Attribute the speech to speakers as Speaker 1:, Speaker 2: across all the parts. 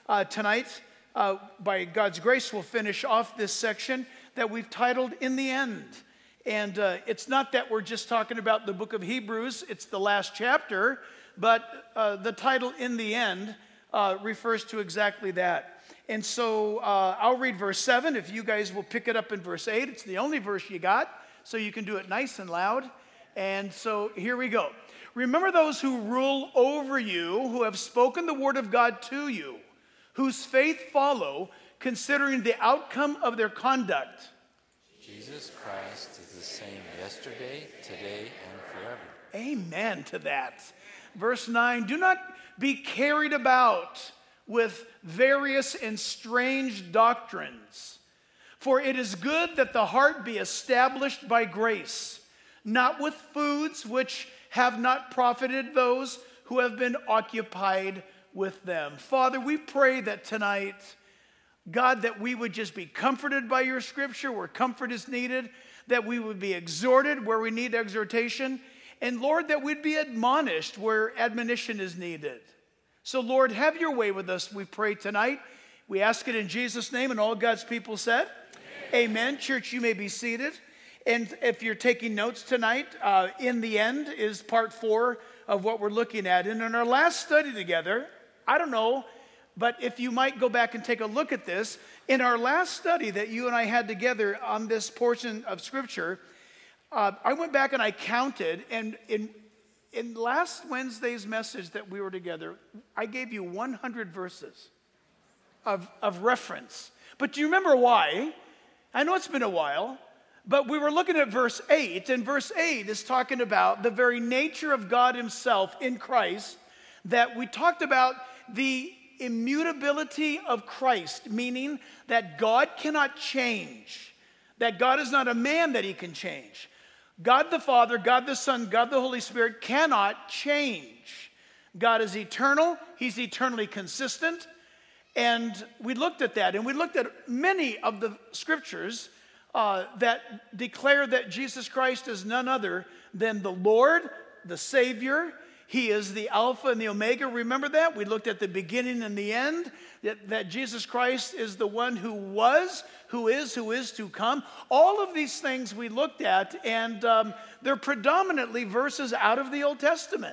Speaker 1: Tonight, by God's grace, we'll finish off this section that we've titled In the End. And it's not that we're just talking about the book of Hebrews, it's the last chapter, but the title In the End refers to exactly that. And so I'll read verse 7. If you guys will pick it up in verse 8, it's the only verse you got, so you can do it nice and loud. And so here we go. Remember those who rule over you, who have spoken the word of God to you, whose faith follow, considering the outcome of their conduct.
Speaker 2: Jesus Christ is the same yesterday, today, and forever.
Speaker 1: Amen to that. Verse 9, do not be carried about with various and strange doctrines, for it is good that the heart be established by grace, not with foods which have not profited those who have been occupied with them. Father, we pray that tonight, God, that we would just be comforted by your scripture where comfort is needed, that we would be exhorted where we need exhortation, and Lord, that we'd be admonished where admonition is needed. So Lord, have your way with us, we pray tonight. We ask it in Jesus' name, and all God's people said, Amen. Church, you may be seated. And if you're taking notes tonight, In the End is part 4 of what we're looking at. And in our last study together, I don't know, but if you might go back and take a look at this, in our last study that you and I had together on this portion of Scripture, I went back and I counted, and in last Wednesday's message that we were together, I gave you 100 verses of reference. But do you remember why? I know it's been a while, but we were looking at verse 8, and verse 8 is talking about the very nature of God himself in Christ, that we talked about the immutability of Christ, meaning that God cannot change, that God is not a man that he can change. God the Father, God the Son, God the Holy Spirit cannot change. God is eternal, he's eternally consistent, and we looked at that, and we looked at many of the scriptures that declare that Jesus Christ is none other than the Lord, the Savior. He is the Alpha and the Omega. Remember that? We looked at the beginning and the end, that Jesus Christ is the one who was, who is to come. All of these things we looked at, and they're predominantly verses out of the Old Testament.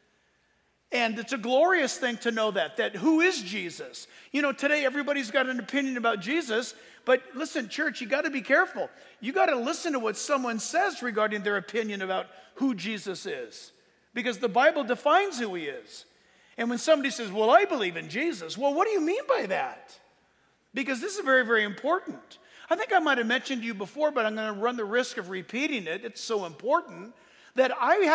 Speaker 1: And it's a glorious thing to know that who is Jesus? You know, today everybody's got an opinion about Jesus, but listen, church, you got to be careful. You got to listen to what someone says regarding their opinion about who Jesus is, because the Bible defines who he is. And when somebody says, well, I believe in Jesus, well, what do you mean by that? Because this is very, very important. I think I might have mentioned to you before, but I'm going to run the risk of repeating it. It's so important that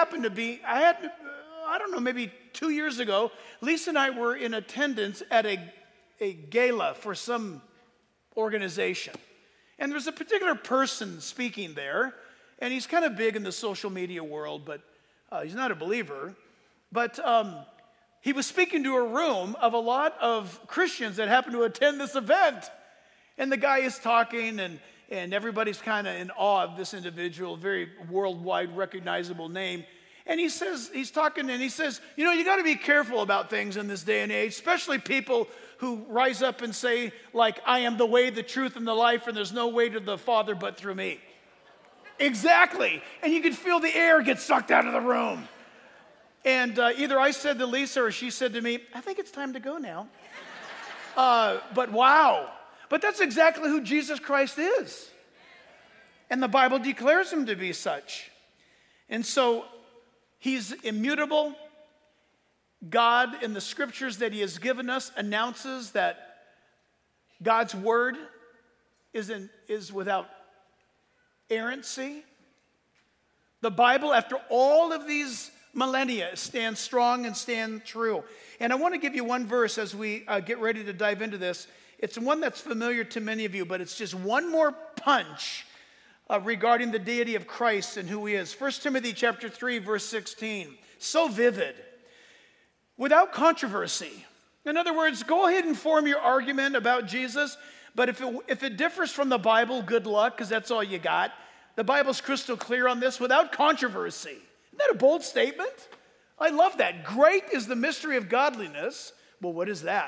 Speaker 1: I don't know, maybe 2 years ago, Lisa and I were in attendance at a gala for some organization. And there was a particular person speaking there, and he's kind of big in the social media world, but he's not a believer. But he was speaking to a room of a lot of Christians that happened to attend this event. And the guy is talking, and everybody's kind of in awe of this individual, very worldwide recognizable name. And he's talking, and he says, you know, you got to be careful about things in this day and age, especially people who rise up and say, like, I am the way, the truth, and the life, and there's no way to the Father but through me. Exactly. And you could feel the air get sucked out of the room. And either I said to Lisa or she said to me, I think it's time to go now. But wow. But that's exactly who Jesus Christ is. And the Bible declares him to be such. And so he's immutable. God, in the scriptures that he has given us, announces that God's word is without errancy. The Bible, after all of these millennia, stands strong and stands true. And I want to give you one verse as we get ready to dive into this. It's one that's familiar to many of you, but it's just one more punch regarding the deity of Christ and who he is. 1 Timothy chapter 3, verse 16. So vivid. Without controversy. In other words, go ahead and form your argument about Jesus, but if it differs from the Bible, good luck, because that's all you got. The Bible's crystal clear on this, without controversy. Isn't that a bold statement? I love that. Great is the mystery of godliness. Well, what is that?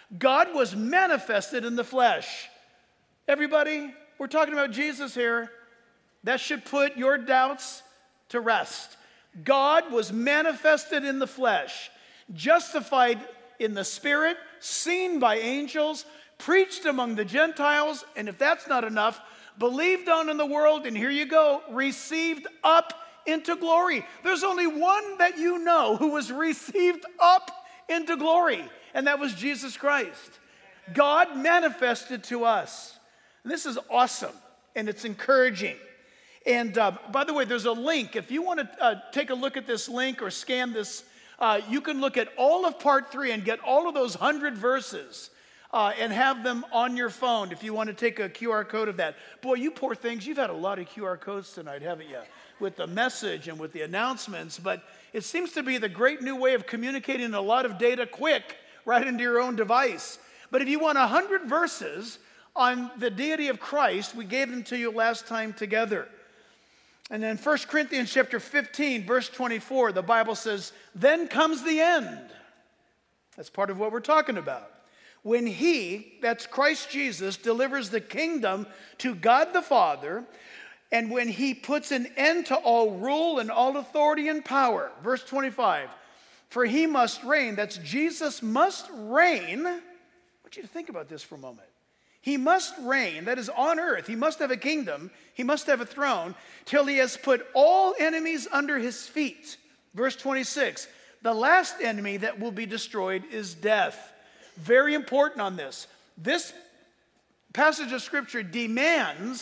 Speaker 1: God was manifested in the flesh. Everybody, we're talking about Jesus here. That should put your doubts to rest. God was manifested in the flesh, justified in the Spirit, seen by angels, preached among the Gentiles, and if that's not enough, believed on in the world, and here you go, received up into glory. There's only one that you know who was received up into glory, and that was Jesus Christ. God manifested to us. And this is awesome, and it's encouraging. And by the way, there's a link. If you want to take a look at this link or scan this, you can look at all of part 3 and get all of those 100 verses and have them on your phone if you want to take a QR code of that. Boy, you poor things, you've had a lot of QR codes tonight, haven't you? With the message and with the announcements. But it seems to be the great new way of communicating a lot of data quick right into your own device. But if you want 100 verses on the deity of Christ, we gave them to you last time together. And then 1 Corinthians chapter 15, verse 24, the Bible says, then comes the end. That's part of what we're talking about. When he, that's Christ Jesus, delivers the kingdom to God the Father, and when he puts an end to all rule and all authority and power. Verse 25, for he must reign, that's Jesus must reign. I want you to think about this for a moment. He must reign, that is on earth. He must have a kingdom. He must have a throne till he has put all enemies under his feet. Verse 26, the last enemy that will be destroyed is death. Very important on this. This passage of Scripture demands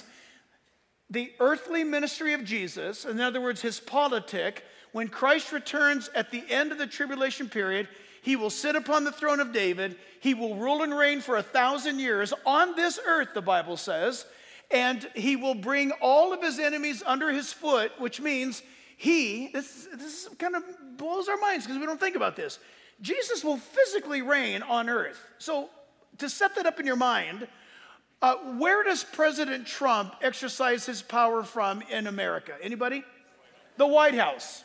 Speaker 1: the earthly ministry of Jesus, in other words, his politic. When Christ returns at the end of the tribulation period, he will sit upon the throne of David. He will rule and reign for 1,000 years on this earth, the Bible says. And he will bring all of his enemies under his foot, which means this kind of blows our minds because we don't think about this. Jesus will physically reign on earth. So to set that up in your mind, where does President Trump exercise his power from in America? Anybody? The White House.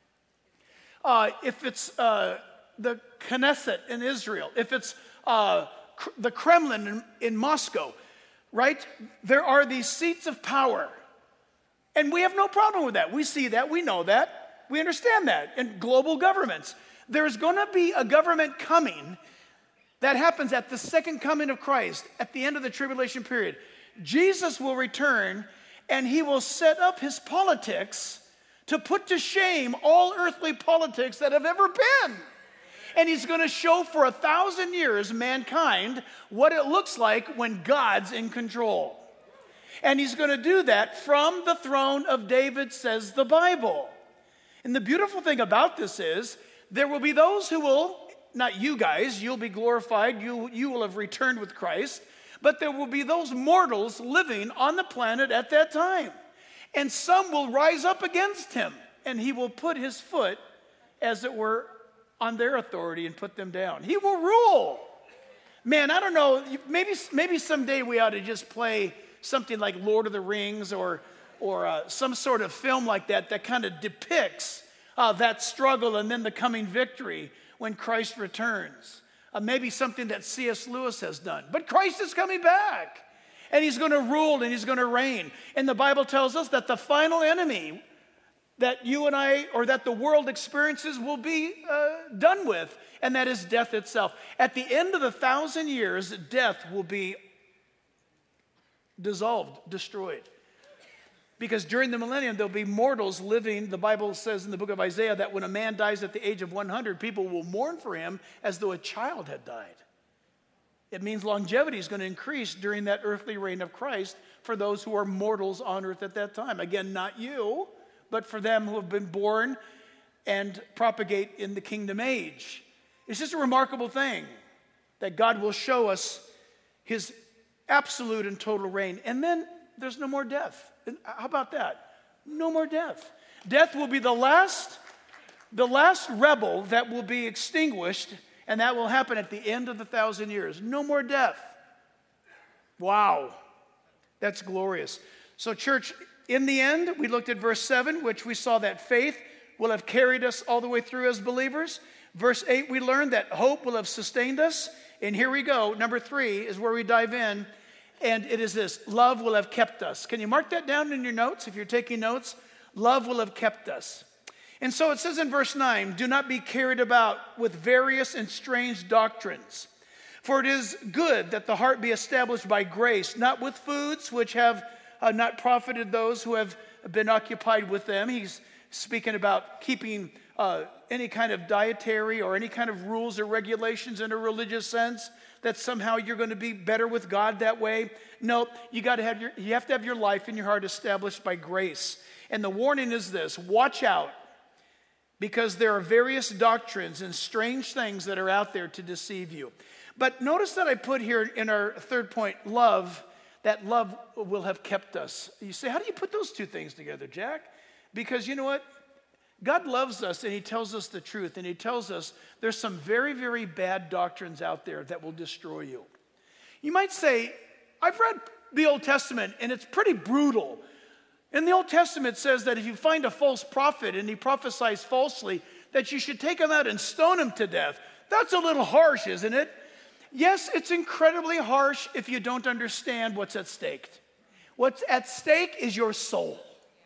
Speaker 1: If it's the Knesset in Israel, if it's the Kremlin in Moscow, right? There are these seats of power. And we have no problem with that. We see that. We know that. We understand that. In global governments, there's going to be a government coming that happens at the second coming of Christ, at the end of the tribulation period. Jesus will return, and he will set up his politics to put to shame all earthly politics that have ever been. And he's going to show for 1,000 years mankind what it looks like when God's in control. And he's going to do that from the throne of David, says the Bible. And the beautiful thing about this is there will be those who will, not you guys, you'll be glorified, you will have returned with Christ, but there will be those mortals living on the planet at that time. And some will rise up against him, and he will put his foot, as it were, on their authority and put them down. He will rule. Man, I don't know, maybe someday we ought to just play something like Lord of the Rings or some sort of film like that kind of depicts that struggle and then the coming victory when Christ returns. Maybe something that C.S. Lewis has done. But Christ is coming back. And he's going to rule and he's going to reign. And the Bible tells us that the final enemy that you and I, or that the world experiences, will be done with. And that is death itself. At the end of the 1,000 years, death will be dissolved, destroyed. Because during the millennium, there'll be mortals living. The Bible says in the book of Isaiah that when a man dies at the age of 100, people will mourn for him as though a child had died. It means longevity is going to increase during that earthly reign of Christ for those who are mortals on earth at that time. Again, not you, but for them who have been born and propagate in the kingdom age. It's just a remarkable thing that God will show us his absolute and total reign. And then there's no more death. How about that? No more death. Death will be the last rebel that will be extinguished, and that will happen at the end of the 1,000 years. No more death. Wow. That's glorious. So, church, in the end, we looked at verse 7, which we saw that faith will have carried us all the way through as believers. Verse 8, we learned that hope will have sustained us. And here we go. Number 3 is where we dive in. And it is this: love will have kept us. Can you mark that down in your notes if you're taking notes? Love will have kept us. And so it says in verse 9, do not be carried about with various and strange doctrines. For it is good that the heart be established by grace, not with foods which have not profited those who have been occupied with them. He's speaking about keeping any kind of dietary or any kind of rules or regulations in a religious sense, that somehow you're going to be better with God that way. No, you have to have your life and your heart established by grace. And the warning is this: watch out, because there are various doctrines and strange things that are out there to deceive you. But notice that I put here in our third point, love, that love will have kept us. You say, how do you put those two things together, Jack? Because you know what? God loves us, and he tells us the truth, and he tells us there's some very, very bad doctrines out there that will destroy you. You might say, I've read the Old Testament, and it's pretty brutal. In the Old Testament, it says that if you find a false prophet and he prophesies falsely, that you should take him out and stone him to death. That's a little harsh, isn't it? Yes, it's incredibly harsh if you don't understand what's at stake. What's at stake is your soul.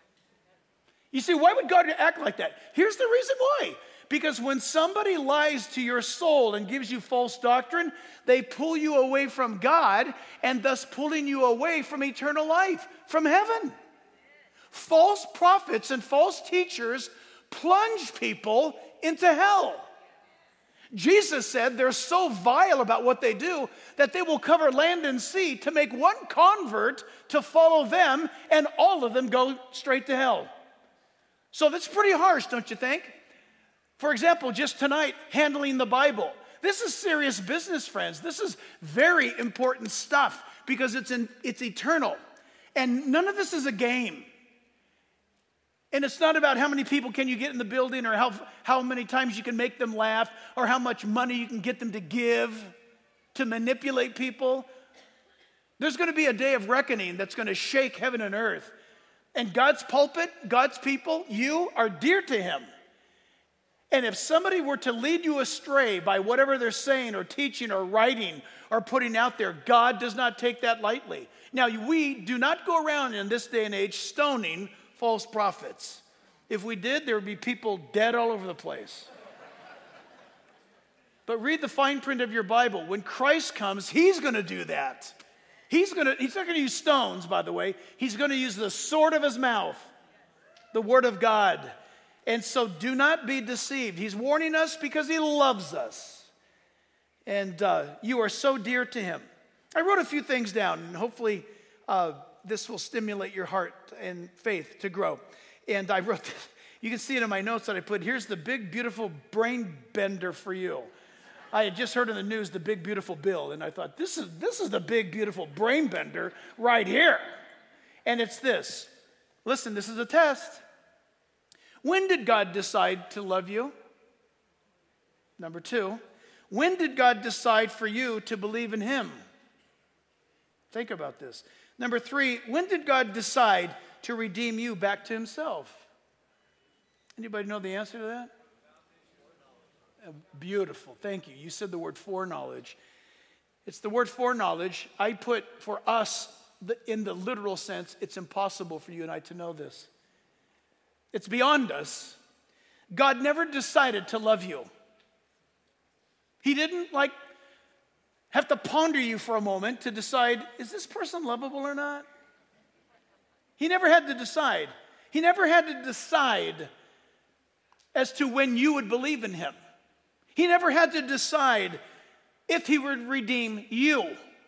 Speaker 1: You see, why would God act like that? Here's the reason why. Because when somebody lies to your soul and gives you false doctrine, they pull you away from God, and thus pulling you away from eternal life, from heaven. False prophets and false teachers plunge people into hell. Jesus said they're so vile about what they do that they will cover land and sea to make one convert to follow them, and all of them go straight to hell. So that's pretty harsh, don't you think? For example, just tonight, handling the Bible. This is serious business, friends. This is very important stuff because it's eternal. And none of this is a game. And it's not about how many people can you get in the building, or how many times you can make them laugh, or how much money you can get them to give to manipulate people. There's going to be a day of reckoning that's going to shake heaven and earth. And God's pulpit, God's people, you are dear to him. And if somebody were to lead you astray by whatever they're saying or teaching or writing or putting out there, God does not take that lightly. Now, we do not go around in this day and age stoning false prophets. If we did, there would be people dead all over the place. But read the fine print of your Bible. When Christ comes, he's going to do that. He's not going to use stones, by the way. He's going to use the sword of his mouth, the word of God. And so do not be deceived. He's warning us because he loves us. And you are so dear to him. I wrote a few things down, and hopefully this will stimulate your heart and faith to grow. And I wrote this. You can see it in my notes that I put, here's the big, beautiful brain bender for you. I had just heard in the news the big, beautiful bill, and I thought, this is the big, beautiful brain bender right here. And it's this. Listen, this is a test. When did God decide to love you? Number 2, when did God decide for you to believe in him? Think about this. Number 3, when did God decide to redeem you back to himself? Anybody know the answer to that? Beautiful. Thank you. You said the word foreknowledge. It's the word foreknowledge. I put for us, in the literal sense, it's impossible for you and I to know this. It's beyond us. God never decided to love you. He didn't have to ponder you for a moment to decide, is this person lovable or not? He never had to decide. He never had to decide as to when you would believe in him. He never had to decide if he would redeem you.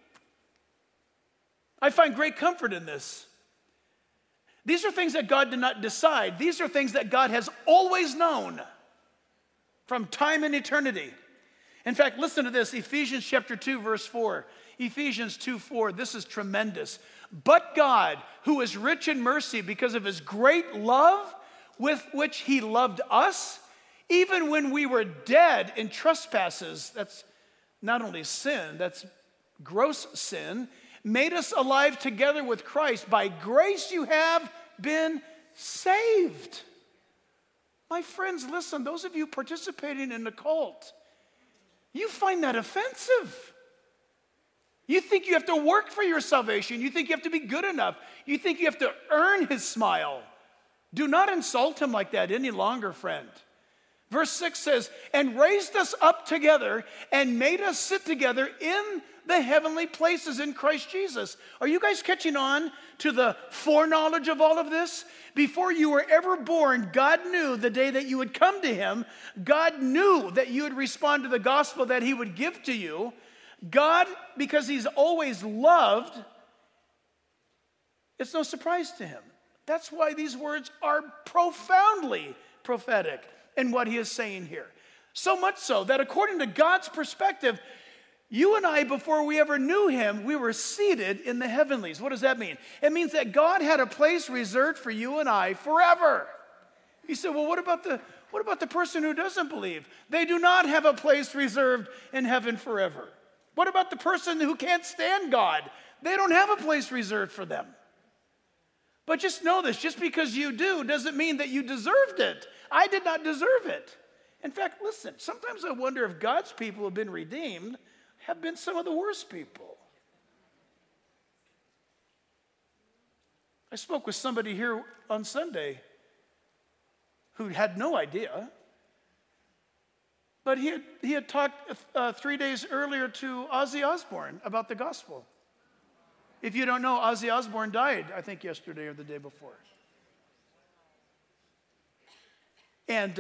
Speaker 1: I find great comfort in this. These are things that God did not decide. These are things that God has always known from time and eternity. In fact, listen to this, Ephesians chapter 2, verse 4. Ephesians 2:4, this is tremendous. But God, who is rich in mercy because of his great love with which he loved us, even when we were dead in trespasses, that's not only sin, that's gross sin, made us alive together with Christ. By grace you have been saved. My friends, listen, those of you participating in the cult, you find that offensive. You think you have to work for your salvation. You think you have to be good enough. You think you have to earn his smile. Do not insult him like that any longer, friend. Verse 6 says, and raised us up together and made us sit together in the heavenly places in Christ Jesus. Are you guys catching on to the foreknowledge of all of this? Before you were ever born, God knew the day that you would come to him. God knew that you would respond to the gospel that he would give to you. God, because he's always loved, it's no surprise to him. That's why these words are profoundly prophetic in what he is saying here. So much so that according to God's perspective, you and I, before we ever knew him, we were seated in the heavenlies. What does that mean? It means that God had a place reserved for you and I forever. He said, well, what about the person who doesn't believe? They do not have a place reserved in heaven forever. What about the person who can't stand God? They don't have a place reserved for them. But just know this, just because you do doesn't mean that you deserved it. I did not deserve it. In fact, listen, sometimes I wonder if God's people who have been redeemed have been some of the worst people. I spoke with somebody here on Sunday who had no idea, but he had talked 3 days earlier to Ozzy Osbourne about the gospel. If you don't know, Ozzy Osbourne died, I think, yesterday or the day before. And,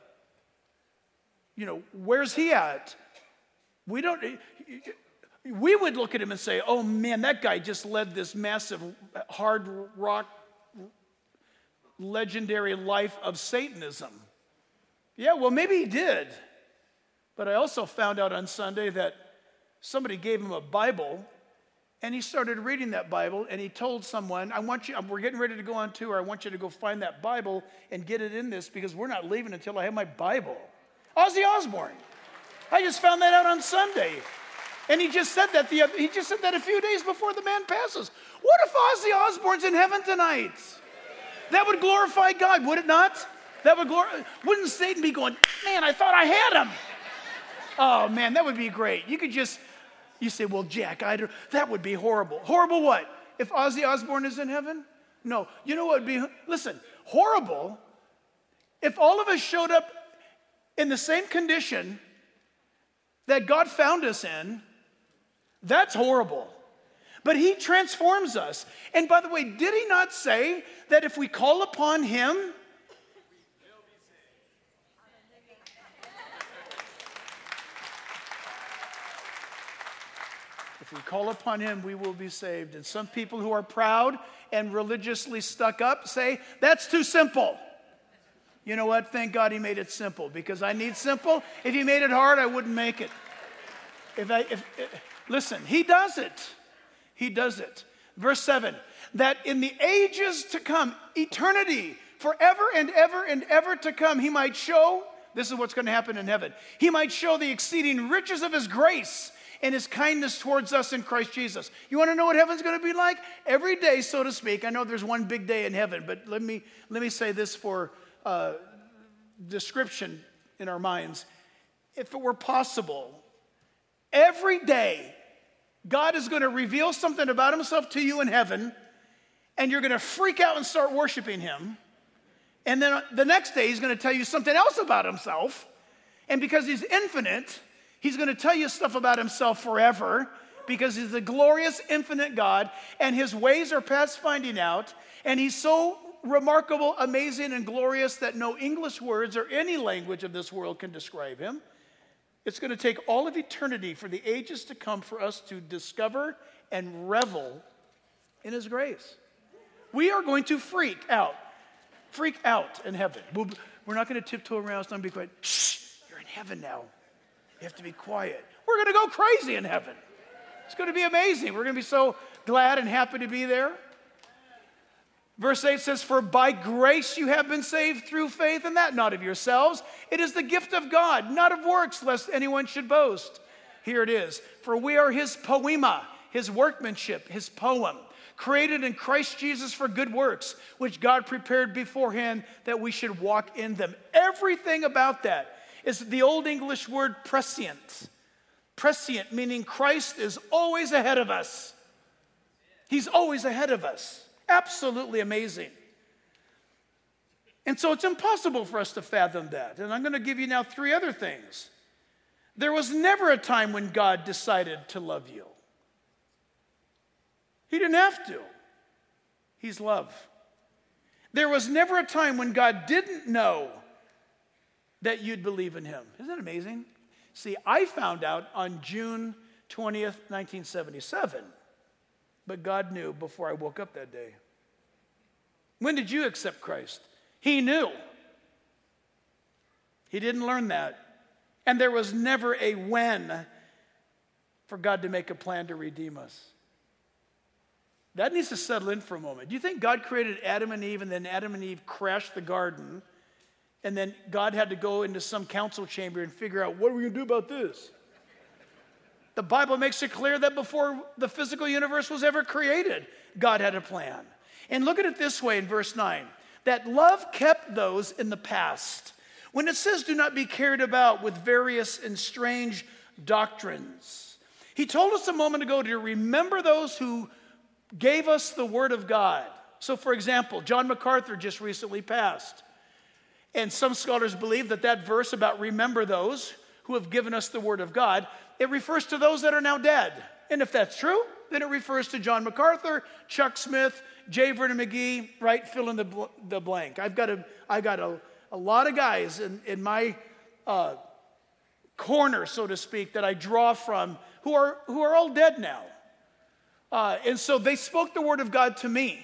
Speaker 1: where's he at? We would look at him and say, oh man, that guy just led this massive hard rock legendary life of Satanism. Yeah, well, maybe he did. But I also found out on Sunday that somebody gave him a Bible, and he started reading that Bible, and he told someone, we're getting ready to go on tour. I want you to go find that Bible and get it in this because we're not leaving until I have my Bible. Ozzy Osbourne. I just found that out on Sunday. And he just said that a few days before the man passes. What if Ozzy Osbourne's in heaven tonight? That would glorify God, would it not? Wouldn't Satan be going, man, I thought I had him. Oh man, that would be great. You say, well, Jack, that would be horrible. Horrible what? If Ozzy Osbourne is in heaven? No. You know what would be, listen, horrible if all of us showed up in the same condition that God found us in. That's horrible. But he transforms us. And by the way, did he not say that if we call upon him, if we call upon him, we will be saved? And some people who are proud and religiously stuck up say, that's too simple. You know what? Thank God he made it simple, because I need simple. If he made it hard, I wouldn't make it. Listen, he does it. He does it. Verse 7, that in the ages to come, eternity, forever and ever and ever to come, he might show, this is what's going to happen in heaven, he might show the exceeding riches of his grace and his kindness towards us in Christ Jesus. You want to know what heaven's going to be like? Every day, so to speak. I know there's one big day in heaven, but let me say this for description in our minds. If it were possible, every day, God is going to reveal something about himself to you in heaven, and you're going to freak out and start worshiping him. And then the next day, he's going to tell you something else about himself. And because he's infinite, he's going to tell you stuff about himself forever, because he's the glorious, infinite God, and his ways are past finding out. And he's so remarkable, amazing, and glorious that no English words or any language of this world can describe him. It's going to take all of eternity for the ages to come for us to discover and revel in his grace. We are going to freak out in heaven. We're not going to tiptoe around. It's not going to be quiet. Shh, you're in heaven now. You have to be quiet. We're going to go crazy in heaven. It's going to be amazing. We're going to be so glad and happy to be there. Verse 8 says, for by grace you have been saved through faith, and that not of yourselves. It is the gift of God, not of works, lest anyone should boast. Here it is. For we are his poema, his workmanship, his poem, created in Christ Jesus for good works, which God prepared beforehand that we should walk in them. Everything about that is the Old English word prescient. Prescient, meaning Christ is always ahead of us. He's always ahead of us. Absolutely amazing. And so it's impossible for us to fathom that. And I'm going to give you now 3 other things. There was never a time when God decided to love you. He didn't have to. He's love. There was never a time when God didn't know that you'd believe in him. Isn't that amazing? See, I found out on June 20th, 1977, but God knew before I woke up that day. When did you accept Christ? He knew. He didn't learn that. And there was never a when for God to make a plan to redeem us. That needs to settle in for a moment. Do you think God created Adam and Eve, and then Adam and Eve crashed the garden, and then God had to go into some council chamber and figure out, what are we going to do about this? The Bible makes it clear that before the physical universe was ever created, God had a plan. And look at it this way in verse 9, that love kept those in the past. When it says, do not be carried about with various and strange doctrines. He told us a moment ago to remember those who gave us the word of God. So for example, John MacArthur just recently passed. And some scholars believe that that verse about remember those who have given us the word of God, it refers to those that are now dead. And if that's true, then it refers to John MacArthur, Chuck Smith, J. Vernon McGee, right? Fill in the blank. I've got a lot of guys in my corner, so to speak, that I draw from who are all dead now. And so they spoke the word of God to me.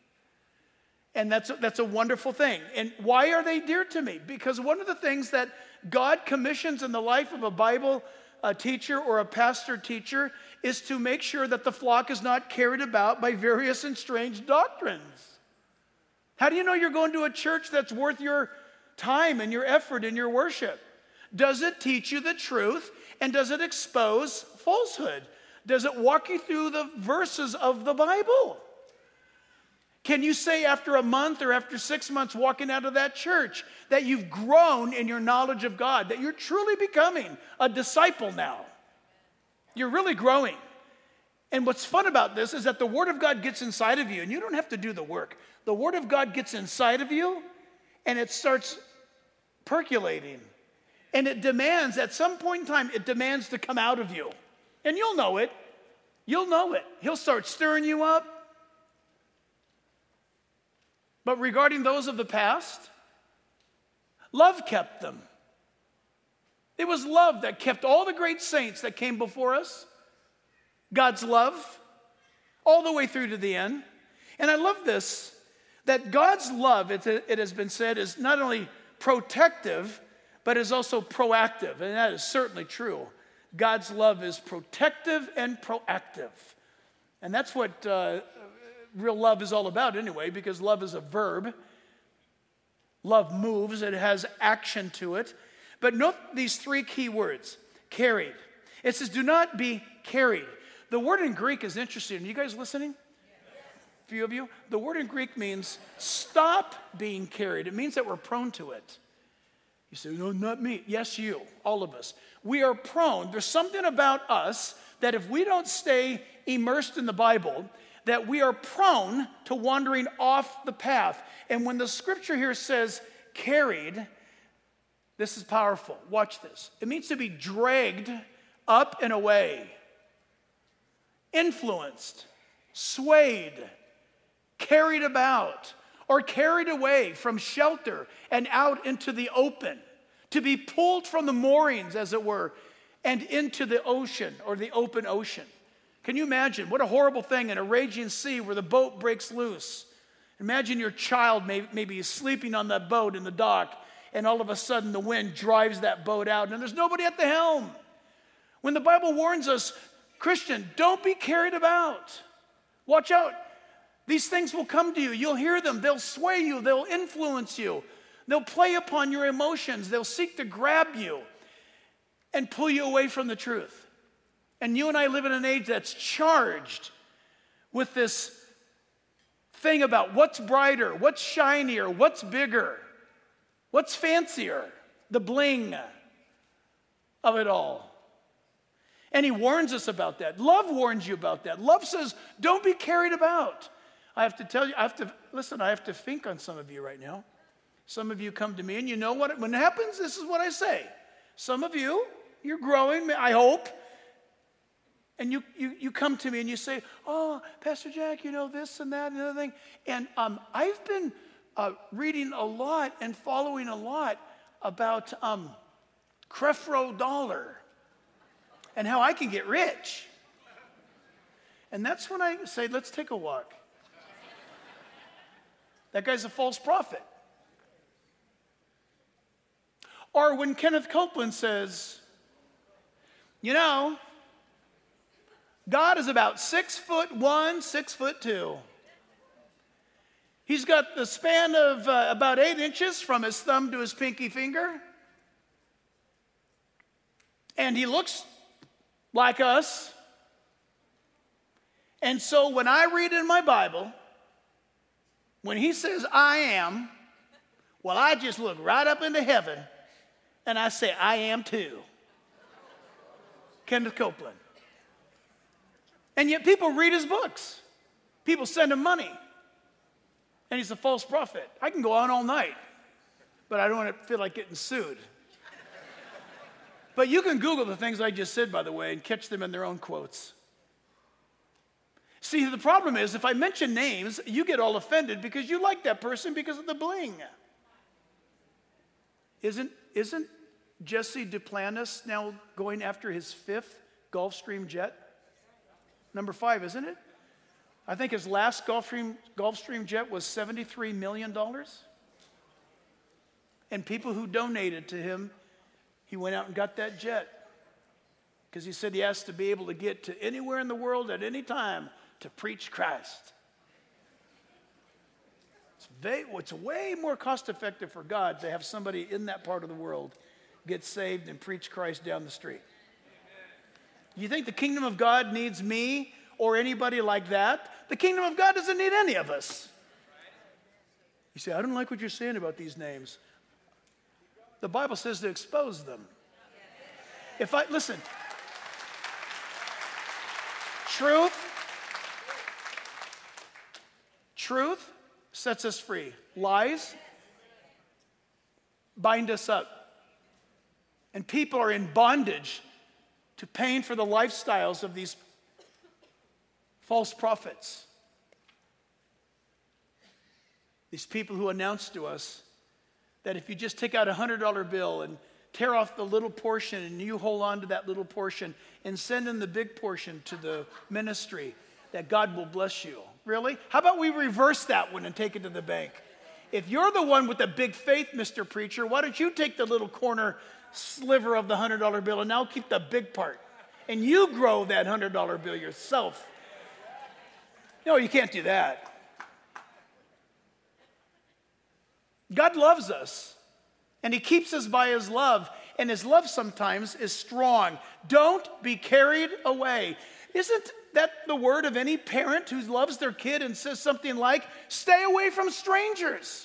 Speaker 1: And that's a wonderful thing. And why are they dear to me? Because one of the things that God commissions in the life of a Bible teacher or a pastor teacher is to make sure that the flock is not carried about by various and strange doctrines. How do you know you're going to a church that's worth your time and your effort and your worship? Does it teach you the truth? And does it expose falsehood? Does it walk you through the verses of the Bible? Can you say after a month or after 6 months walking out of that church that you've grown in your knowledge of God, that you're truly becoming a disciple now? You're really growing. And what's fun about this is that the Word of God gets inside of you, and you don't have to do the work. The Word of God gets inside of you, and it starts percolating. And it demands, at some point in time, it demands to come out of you. And you'll know it. You'll know it. He'll start stirring you up. But regarding those of the past, love kept them. It was love that kept all the great saints that came before us. God's love, all the way through to the end. And I love this, that God's love, it has been said, is not only protective, but is also proactive. And that is certainly true. God's love is protective and proactive. And that's what real love is all about anyway, because love is a verb. Love moves, it has action to it. But note these 3 key words, carried. It says, do not be carried. The word in Greek is interesting. Are you guys listening? A few of you? The word in Greek means stop being carried. It means that we're prone to it. You say, no, not me. Yes, you, all of us. We are prone. There's something about us that if we don't stay immersed in the Bible, that we are prone to wandering off the path. And when the scripture here says carried, this is powerful. Watch this. It means to be dragged up and away, influenced, swayed, carried about, or carried away from shelter and out into the open, to be pulled from the moorings, as it were, and into the ocean or the open ocean. Can you imagine what a horrible thing in a raging sea where the boat breaks loose? Imagine your child maybe sleeping on that boat in the dock, and all of a sudden the wind drives that boat out, and there's nobody at the helm. When the Bible warns us, Christian, don't be carried about. Watch out. These things will come to you. You'll hear them. They'll sway you. They'll influence you. They'll play upon your emotions. They'll seek to grab you and pull you away from the truth. And you and I live in an age that's charged with this thing about what's brighter, what's shinier, what's bigger, what's fancier, the bling of it all. And he warns us about that. Love warns you about that. Love says, don't be carried about. I have to tell you, I have to think on some of you right now. Some of you come to me, and you know what? When it happens, this is what I say. Some of you, you're growing, I hope, and you come to me and you say, oh, Pastor Jack, you know, this and that and other thing. And I've been reading a lot and following a lot about Creflo Dollar and how I can get rich. And that's when I say, let's take a walk. That guy's a false prophet. Or when Kenneth Copeland says, you know, God is about 6'1", 6'2". He's got the span of about 8 inches from his thumb to his pinky finger. And he looks like us. And so when I read in my Bible, when he says, I am, well, I just look right up into heaven and I say, I am too. Kenneth Copeland. And yet people read his books. People send him money. And he's a false prophet. I can go on all night, but I don't want to feel like getting sued. But you can Google the things I just said, by the way, and catch them in their own quotes. See, the problem is, if I mention names, you get all offended because you like that person because of the bling. Isn't Jesse Duplantis now going after his 5th Gulfstream jet? Number 5, isn't it? I think his last Gulfstream jet was $73 million. And people who donated to him, he went out and got that jet. Because he said he has to be able to get to anywhere in the world at any time to preach Christ. It's way more cost effective for God to have somebody in that part of the world get saved and preach Christ down the street. You think the kingdom of God needs me or anybody like that? The kingdom of God doesn't need any of us. You say, I don't like what you're saying about these names. The Bible says to expose them. Listen, truth sets us free. Lies bind us up. And people are in bondage to paying for the lifestyles of these false prophets. These people who announce to us that if you just take out a $100 bill and tear off the little portion and you hold on to that little portion and send in the big portion to the ministry, that God will bless you. Really? How about we reverse that one and take it to the bank? If you're the one with the big faith, Mr. Preacher, why don't you take the little corner sliver of the $100 bill and I'll keep the big part. And you grow that $100 bill yourself. No, you can't do that. God loves us, and he keeps us by his love, and his love sometimes is strong. Don't be carried away. Isn't that the word of any parent who loves their kid and says something like, stay away from strangers?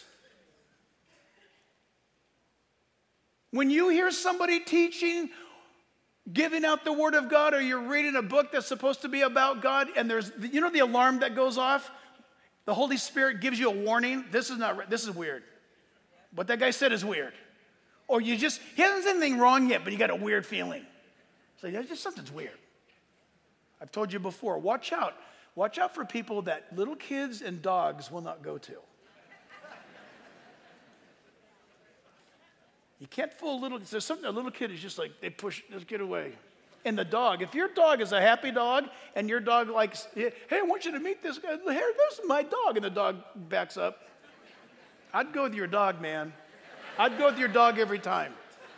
Speaker 1: When you hear somebody teaching, giving out the word of God, or you're reading a book that's supposed to be about God, and there's, you know, the alarm that goes off? The Holy Spirit gives you a warning. This is weird. What that guy said is weird. Or he hasn't said anything wrong yet, but you got a weird feeling. So something's weird. I've told you before, watch out. Watch out for people that little kids and dogs will not go to. You can't fool there's something, a little kid is just like, they push, let's get away. And the dog, if your dog is a happy dog and your dog likes, hey, I want you to meet this guy. Here, this is my dog. And the dog backs up. I'd go with your dog, man. I'd go with your dog every time.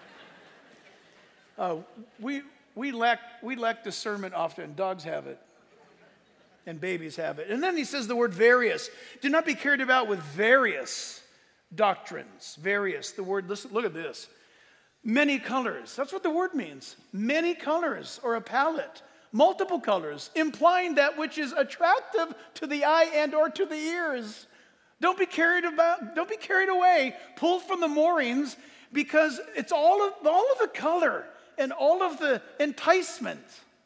Speaker 1: We lack discernment often. Dogs have it. And babies have it. And then he says the word various. Do not be carried about with various doctrines. Various. The word, listen, look at this. Many colors. That's what the word means. Many colors, or a palette. multiple colors, implying that which is attractive to the eye and or to the ears. Don't be carried away, pulled from the moorings, because it's all of the color and all of the enticement.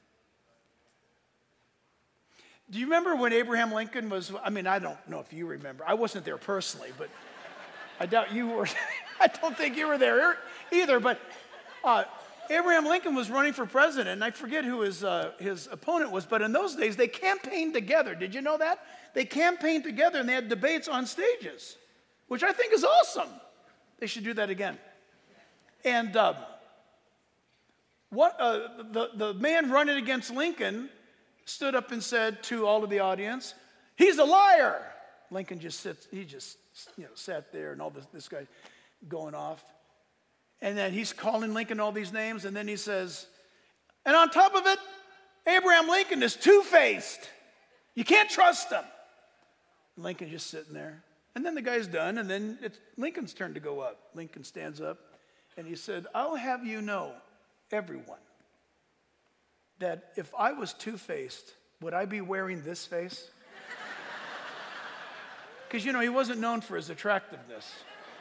Speaker 1: Do you remember when Abraham Lincoln was, I don't know if you remember. I wasn't there personally, but I doubt you were. I don't think you were there either, but Abraham Lincoln was running for president, and I forget who his opponent was, but in those days, they campaigned together. Did you know that? They campaigned together, and they had debates on stages, which I think is awesome. They should do that again. And the man running against Lincoln stood up and said to all of the audience, "He's a liar." Lincoln just sat there, and all this guy going off. And then he's calling Lincoln all these names, and then he says, "And on top of it, Abraham Lincoln is two-faced. You can't trust him." And Lincoln just sitting there. And then the guy's done, and then it's Lincoln's turn to go up. Lincoln stands up, and he said, "I'll have you know, everyone, that if I was two-faced, would I be wearing this face?" Because, he wasn't known for his attractiveness.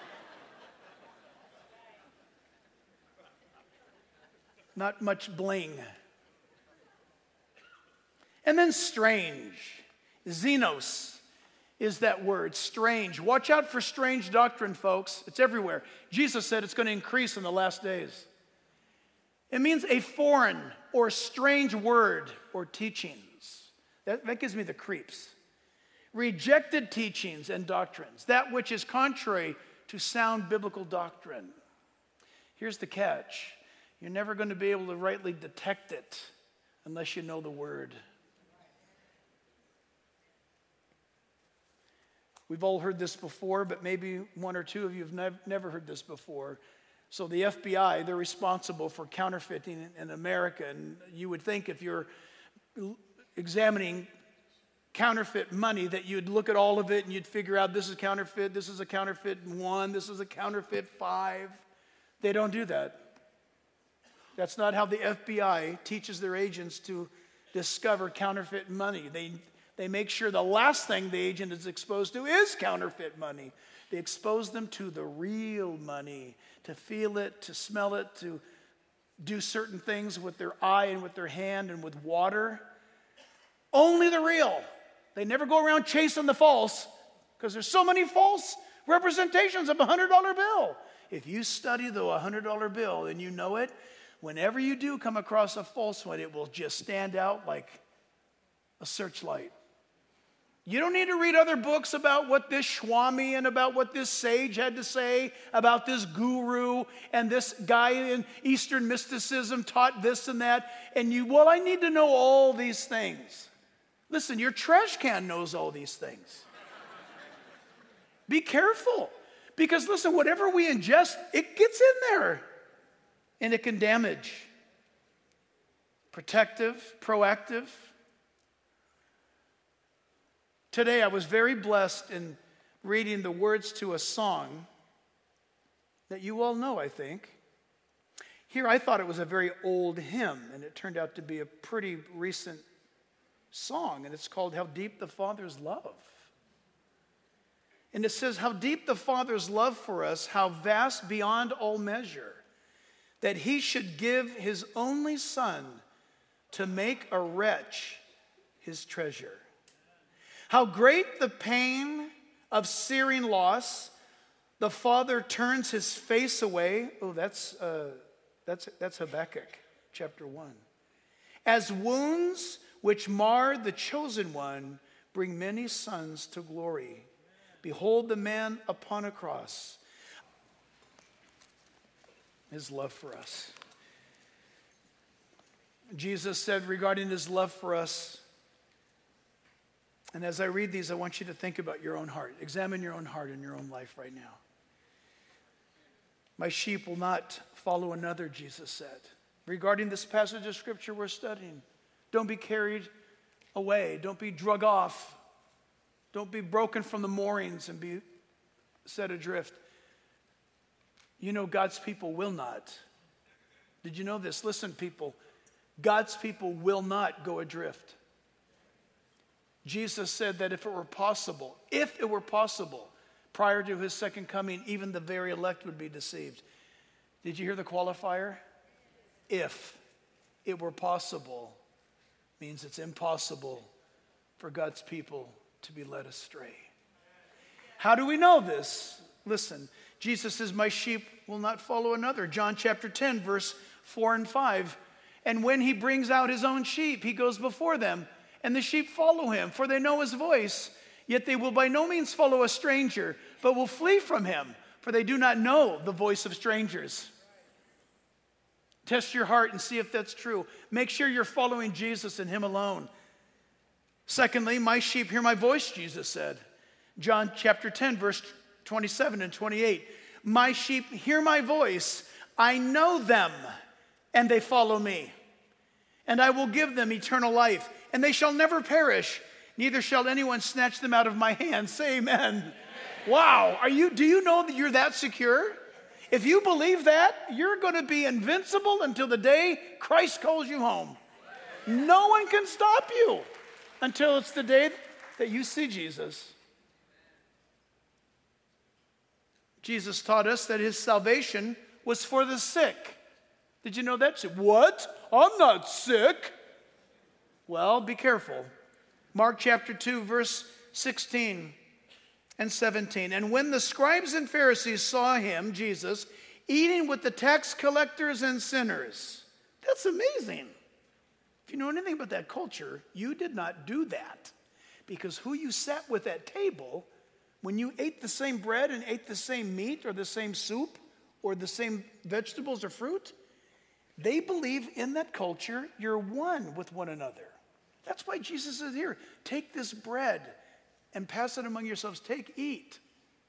Speaker 1: Not much bling. And then strange. Xenos is that word, strange. Watch out for strange doctrine, folks. It's everywhere. Jesus said it's going to increase in the last days. It means a foreign or strange word or teachings. That gives me the creeps. Rejected teachings and doctrines, that which is contrary to sound biblical doctrine. Here's the catch. You're never going to be able to rightly detect it unless you know the word. We've all heard this before, but maybe one or two of you have never heard this before. So the FBI, they're responsible for counterfeiting in America. And you would think if you're examining counterfeit money that you'd look at all of it and you'd figure out this is counterfeit, this is a counterfeit 1, this is a counterfeit 5. They don't do that. That's not how the FBI teaches their agents to discover counterfeit money. They make sure the last thing the agent is exposed to is counterfeit money. They expose them to the real money, to feel it, to smell it, to do certain things with their eye and with their hand and with water. Only the real. They never go around chasing the false because there's so many false representations of a $100 bill. If you study the $100 bill and you know it, whenever you do come across a false one, it will just stand out like a searchlight. You don't need to read other books about what this Swami and about what this sage had to say, about this guru and this guy in Eastern mysticism taught this and that. And I need to know all these things. Listen, your trash can knows all these things. Be careful. Because listen, whatever we ingest, it gets in there. And it can damage. Protective, proactive. Today I was very blessed in reading the words to a song that you all know, I think. Here I thought it was a very old hymn, and it turned out to be a pretty recent song, and it's called How Deep the Father's Love. And it says, how deep the Father's love for us, how vast beyond all measure, that he should give his only Son to make a wretch his treasure. How great the pain of searing loss, the Father turns his face away. Oh, that's Habakkuk chapter 1. As wounds which mar the chosen one bring many sons to glory. Behold the man upon a cross. His love for us. Jesus said regarding his love for us, and as I read these, I want you to think about your own heart. Examine your own heart and your own life right now. My sheep will not follow another, Jesus said. Regarding this passage of scripture we're studying, don't be carried away. Don't be drug off. Don't be broken from the moorings and be set adrift. You know God's people will not. Did you know this? Listen, people. God's people will not go adrift. Jesus said that if it were possible, prior to his second coming, even the very elect would be deceived. Did you hear the qualifier? If it were possible, means it's impossible for God's people to be led astray. How do we know this? Listen, Jesus says, my sheep will not follow another. John chapter 10, verse 4 and 5. And when he brings out his own sheep, he goes before them, and the sheep follow him, for they know his voice. Yet they will by no means follow a stranger, but will flee from him, for they do not know the voice of strangers. Test your heart and see if that's true. Make sure you're following Jesus and him alone. Secondly, my sheep hear my voice, Jesus said. John chapter 10, verse 27 and 28. My sheep hear my voice. I know them, and they follow me. And I will give them eternal life, and they shall never perish, neither shall anyone snatch them out of my hand. Say amen. Amen. Wow, do you know that you're that secure? If you believe that, you're going to be invincible until the day Christ calls you home. No one can stop you until it's the day that you see Jesus. Jesus taught us that his salvation was for the sick. Did you know that? What? I'm not sick. Well, be careful. Mark chapter 2, verse 16 and 17. And when the scribes and Pharisees saw him, Jesus, eating with the tax collectors and sinners. That's amazing. If you know anything about that culture, you did not do that. Because who you sat with at table, when you ate the same bread and ate the same meat or the same soup or the same vegetables or fruit, they believe in that culture you're one with one another. That's why Jesus is here. Take this bread and pass it among yourselves. Take, eat.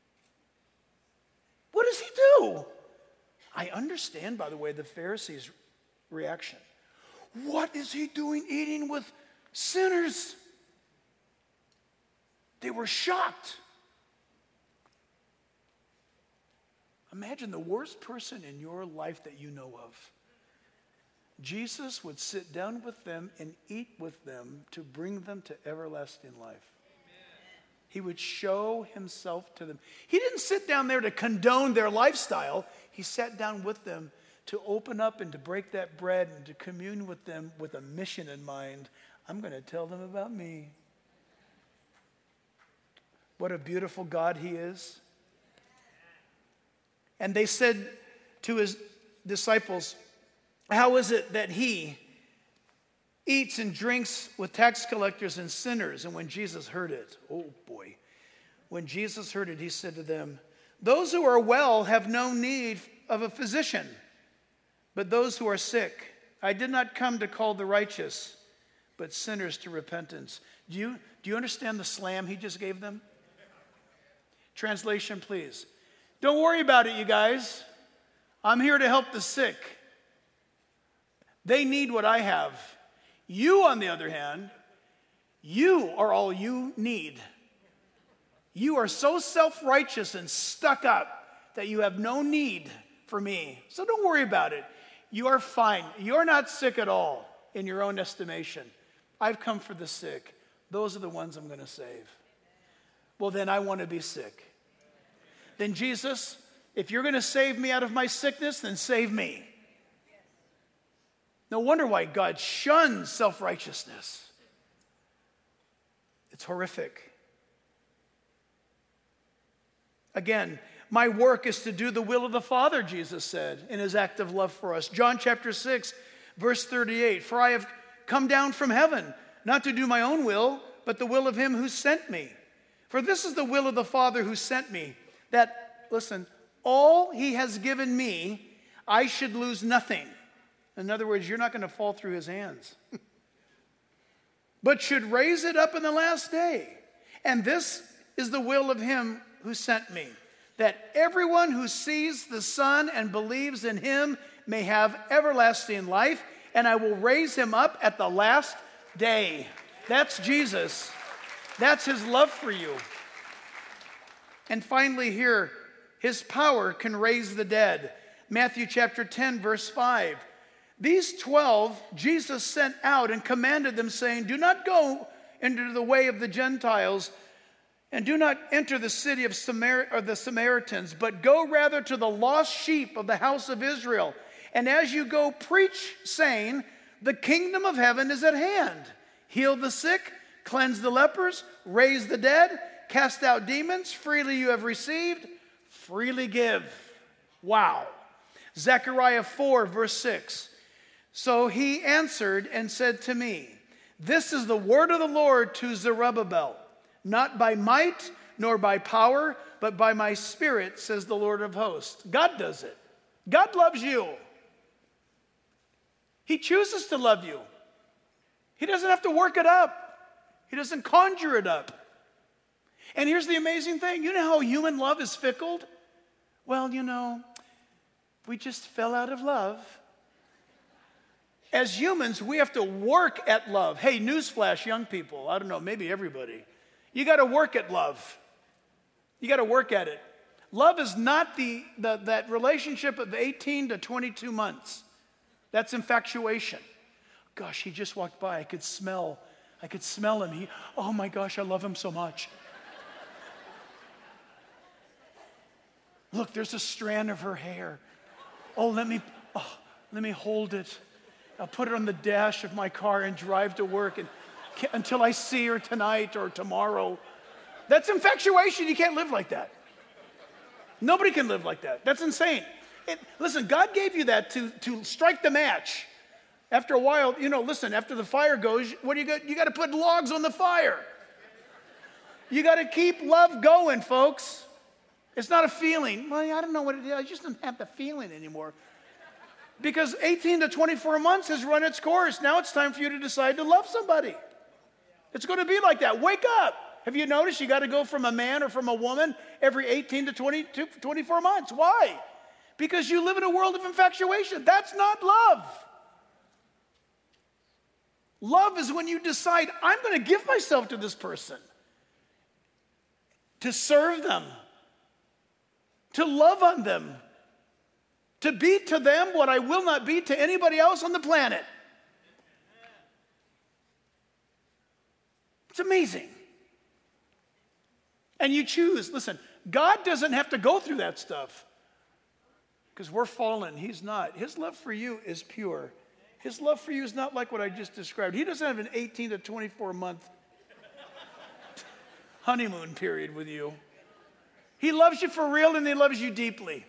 Speaker 1: What does he do? I understand, by the way, the Pharisees' reaction. What is he doing eating with sinners? They were shocked. Imagine the worst person in your life that you know of. Jesus would sit down with them and eat with them to bring them to everlasting life. Amen. He would show himself to them. He didn't sit down there to condone their lifestyle. He sat down with them to open up and to break that bread and to commune with them with a mission in mind. I'm going to tell them about me. What a beautiful God he is. And they said to his disciples, how is it that he eats and drinks with tax collectors and sinners? And when Jesus heard it, oh boy, when Jesus heard it, he said to them, those who are well have no need of a physician, but those who are sick. I did not come to call the righteous, but sinners to repentance. Do you understand the slam he just gave them? Translation, please. Don't worry about it, you guys. I'm here to help the sick. They need what I have. You, on the other hand, you are all you need. You are so self-righteous and stuck up that you have no need for me. So don't worry about it. You are fine. You're not sick at all in your own estimation. I've come for the sick. Those are the ones I'm going to save. Well, then I want to be sick. Then Jesus, if you're going to save me out of my sickness, then save me. No wonder why God shuns self-righteousness. It's horrific. Again, my work is to do the will of the Father, Jesus said in his act of love for us. John chapter 6, verse 38. For I have come down from heaven, not to do my own will, but the will of him who sent me. For this is the will of the Father who sent me, that, listen, all he has given me, I should lose nothing. In other words, you're not going to fall through his hands. But should raise it up in the last day. And this is the will of him who sent me, that everyone who sees the Son and believes in him may have everlasting life, and I will raise him up at the last day. That's Jesus. That's his love for you. And finally here, his power can raise the dead. Matthew chapter 10, verse 5. These 12 Jesus sent out and commanded them, saying, do not go into the way of the Gentiles, and do not enter the city of the Samaritans, but go rather to the lost sheep of the house of Israel. And as you go, preach, saying, the kingdom of heaven is at hand. Heal the sick, cleanse the lepers, raise the dead, cast out demons. Freely you have received, freely give. Wow. Zechariah 4, verse 6. So he answered and said to me, this is the word of the Lord to Zerubbabel. Not by might nor by power, but by my spirit, says the Lord of hosts. God does it. God loves you. He chooses to love you. He doesn't have to work it up. He doesn't conjure it up. And here's the amazing thing. You know how human love is fickle? Well, we just fell out of love. As humans, we have to work at love. Hey, newsflash, young people. I don't know, maybe everybody. You got to work at love. You got to work at it. Love is not that relationship of 18 to 22 months. That's infatuation. Gosh, he just walked by. I could smell him. Oh my gosh, I love him so much. Look, there's a strand of her hair. Oh, let me hold it. I'll put it on the dash of my car and drive to work until I see her tonight or tomorrow. That's infatuation. You can't live like that. Nobody can live like that. That's insane. Listen, God gave you that to strike the match. After a while, listen, after the fire goes, what do you got? You got to put logs on the fire. You got to keep love going, folks. It's not a feeling. Well, I don't know what it is. I just don't have the feeling anymore. Because 18 to 24 months has run its course. Now it's time for you to decide to love somebody. It's going to be like that. Wake up. Have you noticed you got to go from a man or from a woman every 18 to 24 months? Why? Because you live in a world of infatuation. That's not love. Love is when you decide, I'm going to give myself to this person, to serve them, to love on them, to be to them what I will not be to anybody else on the planet. It's amazing. And you choose. Listen, God doesn't have to go through that stuff because we're fallen. He's not. His love for you is pure. His love for you is not like what I just described. He doesn't have an 18 to 24 month honeymoon period with you. He loves you for real and he loves you deeply.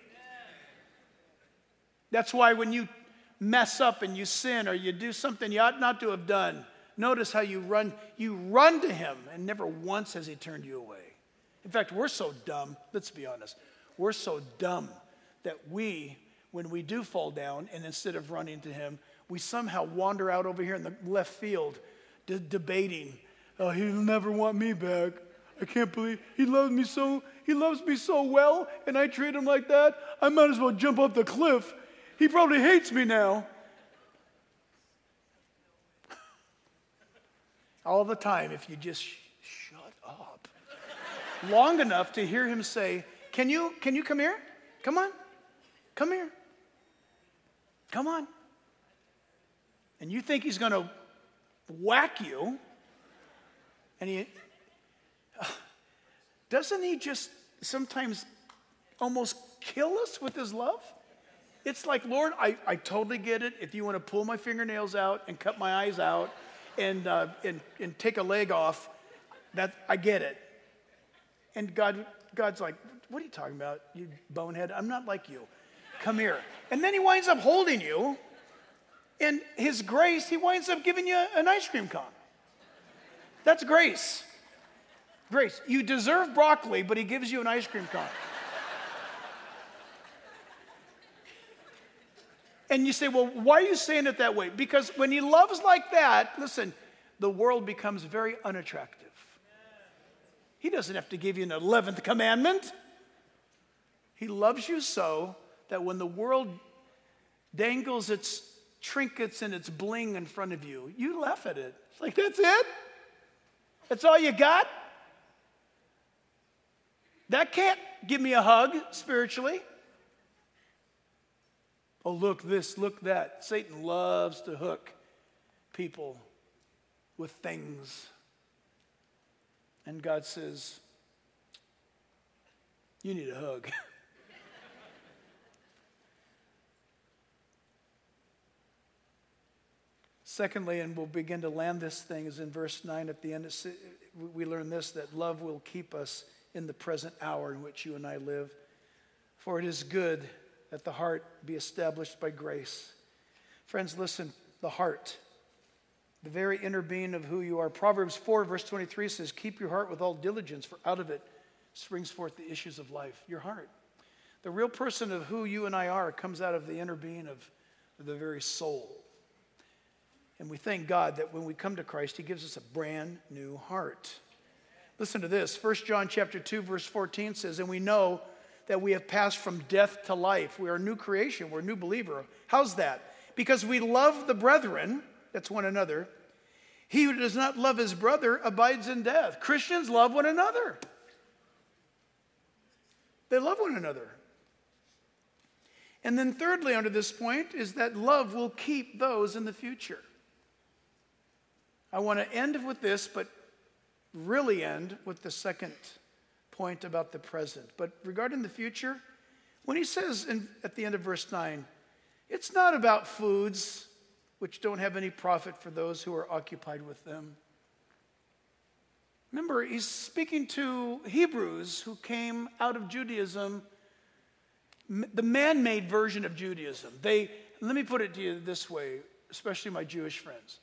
Speaker 1: That's why when you mess up and you sin or you do something you ought not to have done, notice how you run to him, and never once has he turned you away. In fact, we're so dumb, let's be honest, we're so dumb that when we do fall down, and instead of running to him, we somehow wander out over here in the left field debating, oh, he'll never want me back. I can't believe he loves me so well, and I treat him like that. I might as well jump off the cliff. He probably hates me now. All the time, if you just shut up long enough to hear him say, can you come here? Come on. Come here. Come on. And you think he's going to whack you. And doesn't he just sometimes almost kill us with his love? It's like, Lord, I totally get it. If you want to pull my fingernails out and cut my eyes out and take a leg off, that I get it. And God's like, what are you talking about, you bonehead? I'm not like you. Come here. And then he winds up holding you. In his grace, he winds up giving you an ice cream cone. That's grace. Grace. You deserve broccoli, but he gives you an ice cream cone. And you say, well, why are you saying it that way? Because when he loves like that, listen, the world becomes very unattractive. He doesn't have to give you an 11th commandment. He loves you so that when the world dangles its trinkets and its bling in front of you, you laugh at it. It's like, that's it? That's all you got? That can't give me a hug spiritually. Oh, look this, look that. Satan loves to hook people with things. And God says, you need a hug. Secondly, and we'll begin to land this thing, is in verse 9 at the end. We learn this, that love will keep us in the present hour in which you and I live. For it is good that the heart be established by grace. Friends, listen, the heart, the very inner being of who you are. Proverbs 4, verse 23 says, keep your heart with all diligence, for out of it springs forth the issues of life. Your heart. The real person of who you and I are comes out of the inner being of the very soul. And we thank God that when we come to Christ, he gives us a brand new heart. Listen to this. 1 John chapter 2, verse 14 says, and we know that we have passed from death to life. We are a new creation. We're a new believer. How's that? Because we love the brethren, that's one another. He who does not love his brother abides in death. Christians love one another. They love one another. And then thirdly, under this point, is that love will keep those in the future. I want to end with this, but really end with the second point about the present. But regarding the future, when he says at the end of verse 9, it's not about foods which don't have any profit for those who are occupied with them. Remember, he's speaking to Hebrews who came out of Judaism, the man-made version of Judaism. Let me put it to you this way, especially my Jewish friends.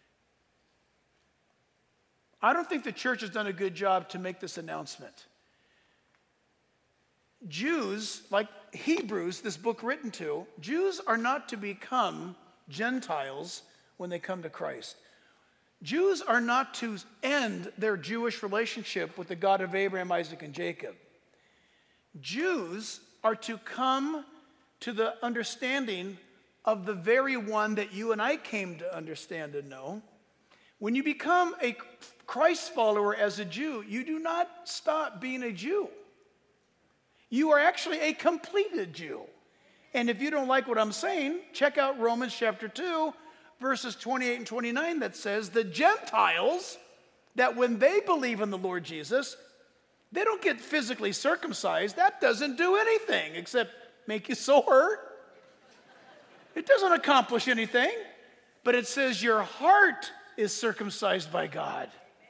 Speaker 1: I don't think the church has done a good job to make this announcement. Jews, like Hebrews, this book written to, Jews are not to become Gentiles when they come to Christ. Jews are not to end their Jewish relationship with the God of Abraham, Isaac, and Jacob. Jews are to come to the understanding of the very one that you and I came to understand and know. When you become a Christ follower as a Jew, you do not stop being a Jew. You are actually a completed Jew. And if you don't like what I'm saying, check out Romans chapter 2, verses 28 and 29 that says the Gentiles, that when they believe in the Lord Jesus, they don't get physically circumcised. That doesn't do anything except make you sore. It doesn't accomplish anything. But it says your heart is circumcised by God.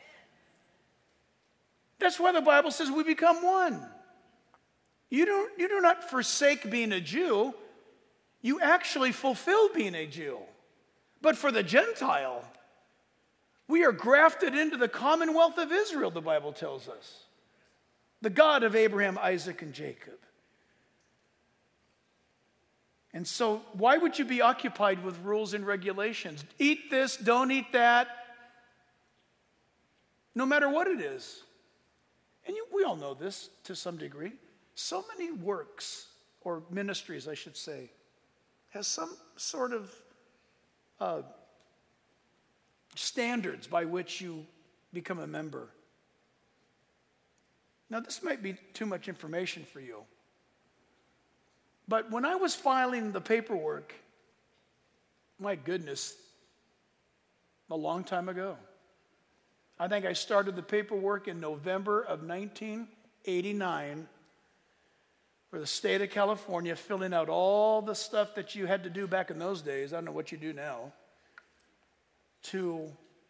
Speaker 1: That's why the Bible says we become one. You do not forsake being a Jew. You actually fulfill being a Jew. But for the Gentile, we are grafted into the commonwealth of Israel, the Bible tells us. The God of Abraham, Isaac, and Jacob. And so why would you be occupied with rules and regulations? Eat this, don't eat that. No matter what it is. And we all know this to some degree. So many works, or ministries I should say, has some sort of standards by which you become a member. Now this might be too much information for you. But when I was filing the paperwork, my goodness, a long time ago. I think I started the paperwork in November of 1989 for the state of California, filling out all the stuff that you had to do back in those days. I don't know what you do now. To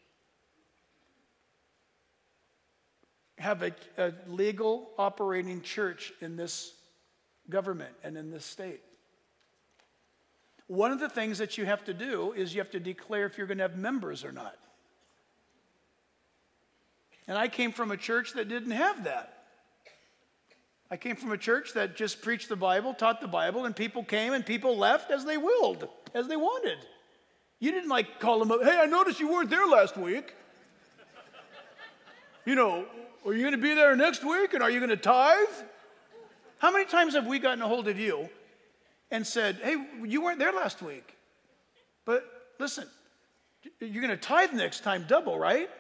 Speaker 1: have a legal operating church in this government and in this state. One of the things that you have to do is you have to declare if you're going to have members or not. And I came from a church that didn't have that. I came from a church that just preached the Bible, taught the Bible, and people came and people left as they willed, as they wanted. You didn't call them up, hey, I noticed you weren't there last week. Are you going to be there next week, and are you going to tithe? How many times have we gotten a hold of you and said, hey, you weren't there last week, but listen, you're going to tithe next time double, right?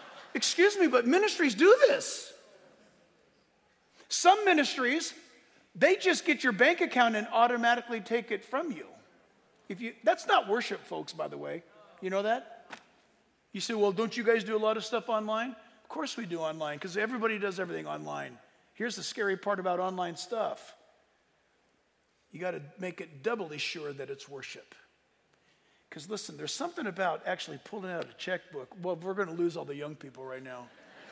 Speaker 1: Excuse me, but ministries do this. Some ministries They just get your bank account and automatically take it from you. That's not worship, folks, by the way. You know that? You say, well, don't you guys do a lot of stuff online? Of course we do online, because everybody does everything online. Here's the scary part about online stuff. You got to make it doubly sure that it's worship. Because listen, there's something about actually pulling out a checkbook. Well, we're going to lose all the young people right now.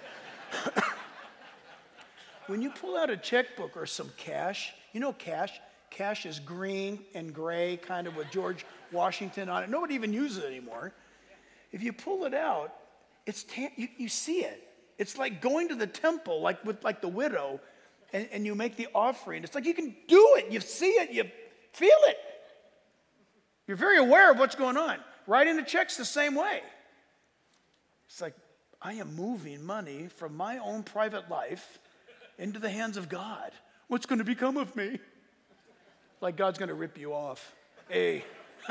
Speaker 1: When you pull out a checkbook or some cash, you know cash? Cash is green and gray, kind of with George Washington on it. Nobody even uses it anymore. If you pull it out, you see it. It's like going to the temple, like the widow, and you make the offering. It's like you can do it. You see it. You feel it. You're very aware of what's going on. Writing a check's the same way. It's like, I am moving money from my own private life into the hands of God. What's going to become of me? Like God's going to rip you off. Hey,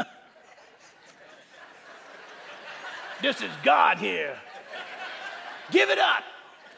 Speaker 1: this is God here. Give it up.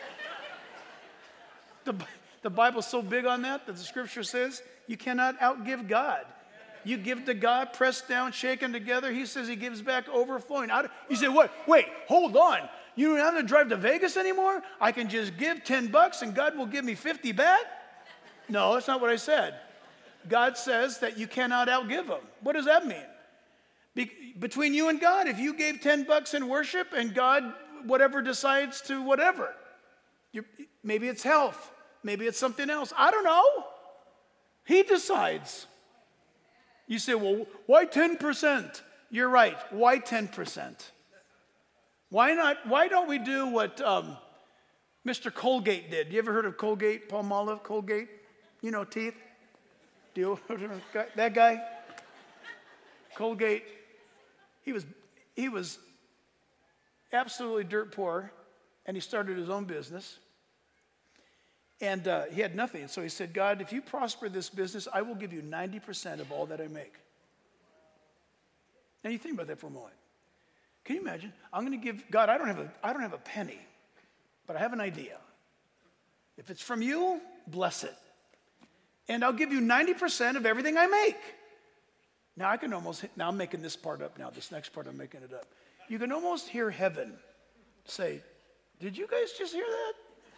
Speaker 1: The Bible's so big on that the scripture says you cannot outgive God. You give to God, pressed down, shaken together. He says he gives back overflowing. You say, what? Wait, hold on. You don't have to drive to Vegas anymore? I can just give $10 and God will give me 50 back? No, that's not what I said. God says that you cannot outgive him. What does that mean? Between you and God, if you gave $10 in worship and God, whatever decides to whatever, maybe it's health, maybe it's something else. I don't know. He decides. You say, well, why 10%? You're right. Why 10%? Why not? Why don't we do what Mr. Colgate did? You ever heard of Colgate, Palmolive, Colgate? You know, teeth? Do you that guy? Colgate. He was absolutely dirt poor, and he started his own business. And he had nothing. So he said, God, if you prosper this business, I will give you 90% of all that I make. Now you think about that for a moment. Can you imagine? I'm going to give, God, I don't have a penny, but I have an idea. If it's from you, bless it. And I'll give you 90% of everything I make. Now I'm making this part up now. This next part I'm making it up. You can almost hear heaven say, did you guys just hear that?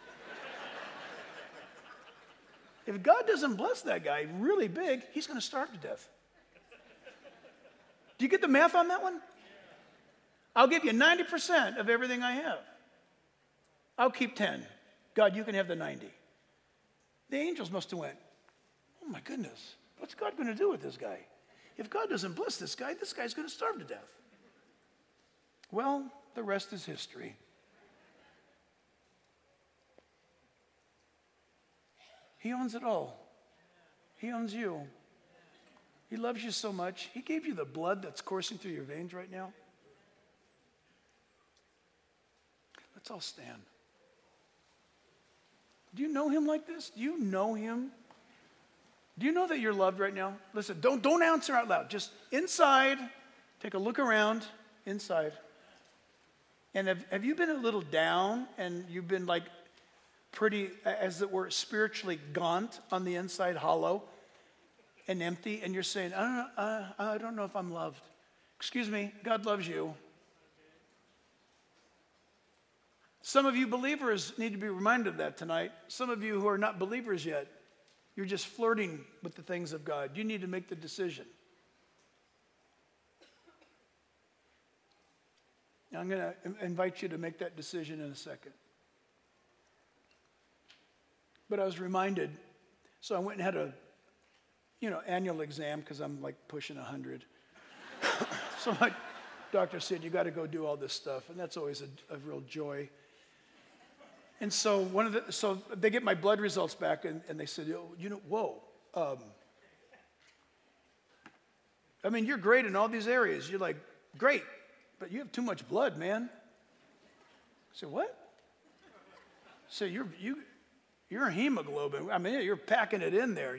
Speaker 1: If God doesn't bless that guy really big, he's going to starve to death. Do you get the math on that one? I'll give you 90% of everything I have. I'll keep 10. God, you can have the 90. The angels must have went, oh my goodness, what's God going to do with this guy? If God doesn't bless this guy's going to starve to death. Well, the rest is history. He owns it all. He owns you. He loves you so much. He gave you the blood that's coursing through your veins right now. Let's all stand. Do you know him like this? Do you know him? Do you know that you're loved right now? Listen, don't answer out loud. Just inside, take a look around, inside. And have you been a little down and you've been like pretty, as it were, spiritually gaunt on the inside, hollow and empty, and you're saying, I don't know if I'm loved. Excuse me, God loves you. Some of you believers need to be reminded of that tonight. Some of you who are not believers yet, you're just flirting with the things of God. You need to make the decision. Now, I'm going to invite you to make that decision in a second. But I was reminded, so I went and had a, annual exam because I'm like pushing 100. So my doctor said, you got to go do all this stuff. And that's always a real joy. And so so they get my blood results back and they said, I mean, you're great in all these areas. You're like, great, but you have too much blood, man. I said, what? So you're a hemoglobin. I mean, you're packing it in there.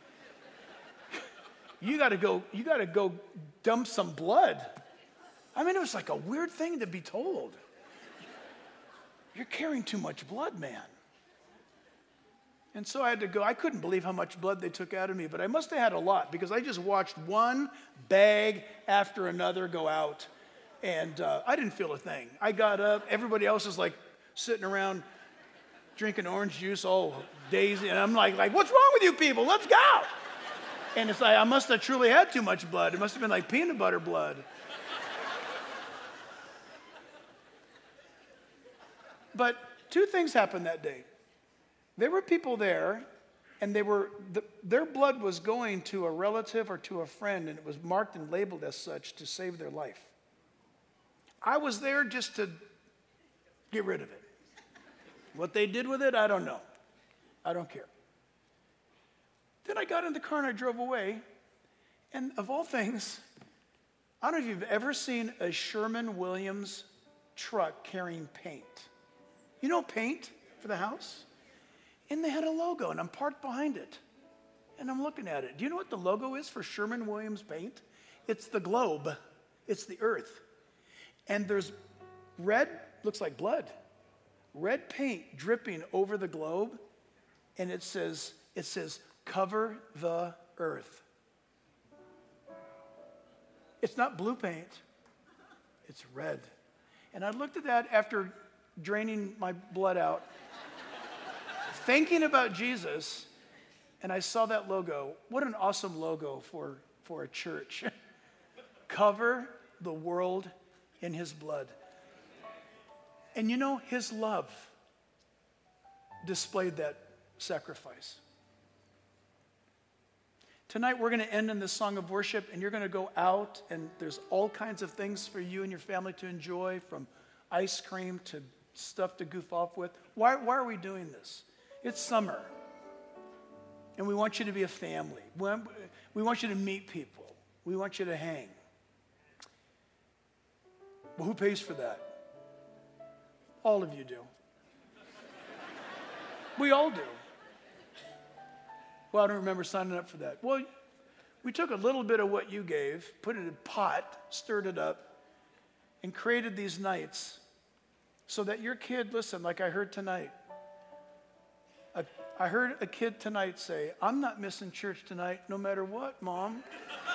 Speaker 1: You got to go dump some blood. I mean, it was like a weird thing to be told. You're carrying too much blood, man. And so I had to go. I couldn't believe how much blood they took out of me, but I must have had a lot because I just watched one bag after another go out. And I didn't feel a thing. I got up. Everybody else is like sitting around drinking orange juice all days. And I'm like, what's wrong with you people? Let's go. And it's like, I must have truly had too much blood. It must have been like peanut butter blood. But two things happened that day. There were people there, and their blood was going to a relative or to a friend, and it was marked and labeled as such to save their life. I was there just to get rid of it. What they did with it, I don't know. I don't care. Then I got in the car and I drove away, and of all things, I don't know if you've ever seen a Sherwin-Williams truck carrying paint. You know, paint for the house? And they had a logo, and I'm parked behind it. And I'm looking at it. Do you know what the logo is for Sherwin-Williams paint? It's the globe. It's the earth. And there's red, looks like blood, red paint dripping over the globe. And it says, cover the earth. It's not blue paint. It's red. And I looked at that after draining my blood out, thinking about Jesus, and I saw that logo. What an awesome logo for a church. Cover the world in his blood. And you know, his love displayed that sacrifice. Tonight we're going to end in this song of worship, and you're going to go out, and there's all kinds of things for you and your family to enjoy, from ice cream to stuff to goof off with. Why are we doing this? It's summer, and we want you to be a family. We want you to meet people. We want you to hang. Well, who pays for that? All of you do. We all do. Well, I don't remember signing up for that. Well, we took a little bit of what you gave, put it in a pot, stirred it up, and created these nights so that your kid, listen, like I heard tonight, I heard a kid tonight say, I'm not missing church tonight no matter what, Mom.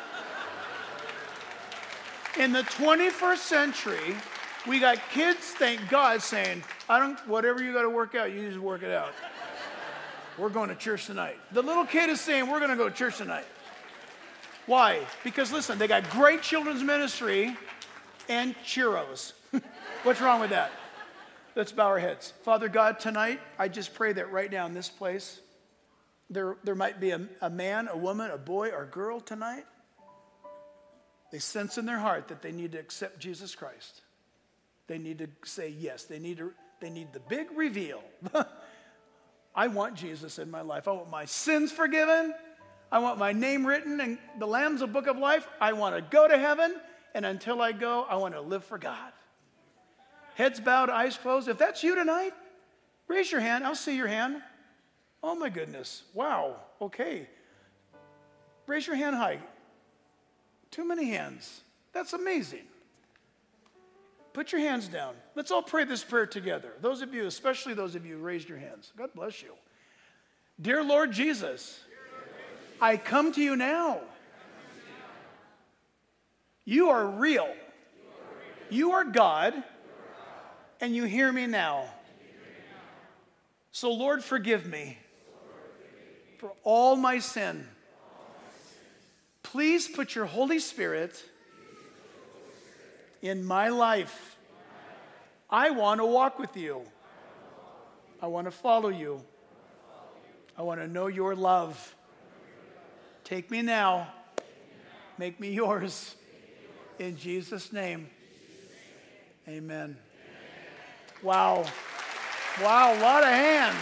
Speaker 1: In the 21st century, we got kids, thank God, saying, whatever you got to work out, you just work it out. We're going to church tonight. The little kid is saying, we're going to go to church tonight. Why? Because listen, they got great children's ministry and churros. What's wrong with that? Let's bow our heads. Father God, tonight, I just pray that right now in this place, there might be a man, a woman, a boy, or a girl tonight. They sense in their heart that they need to accept Jesus Christ. They need to say yes. They need the big reveal. I want Jesus in my life. I want my sins forgiven. I want my name written in the Lamb's Book of Life. I want to go to heaven. And until I go, I want to live for God. Heads bowed, eyes closed. If that's you tonight, raise your hand. I'll see your hand. Oh my goodness. Wow. Okay. Raise your hand high. Too many hands. That's amazing. Put your hands down. Let's all pray this prayer together. Those of you, especially those of you who raised your hands. God bless you. Dear Lord Jesus, I come to you now. You are real. You are God, and you hear me now. So Lord, forgive me for all my sin. Please put your Holy Spirit in my life. I want to walk with you. I want to follow you. I want to know your love. Take me now. Make me yours. In Jesus' name. Amen. Wow. Wow, a lot of hands.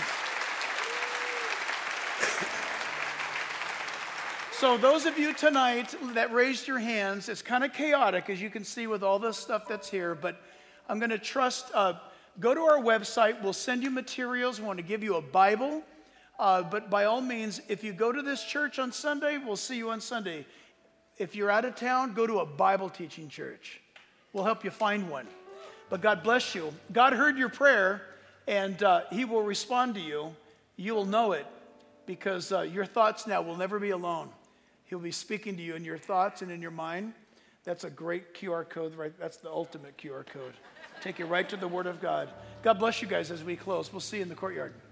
Speaker 1: So those of you tonight that raised your hands, it's kind of chaotic, as you can see with all the stuff that's here, but I'm going to trust, go to our website. We'll send you materials. We want to give you a Bible. But by all means, if you go to this church on Sunday, we'll see you on Sunday. If you're out of town, go to a Bible teaching church. We'll help you find one. But God bless you. God heard your prayer, and he will respond to you. You will know it because your thoughts now will never be alone. He'll be speaking to you in your thoughts and in your mind. That's a great QR code, right? That's the ultimate QR code. Take you right to the Word of God. God bless you guys as we close. We'll see you in the courtyard.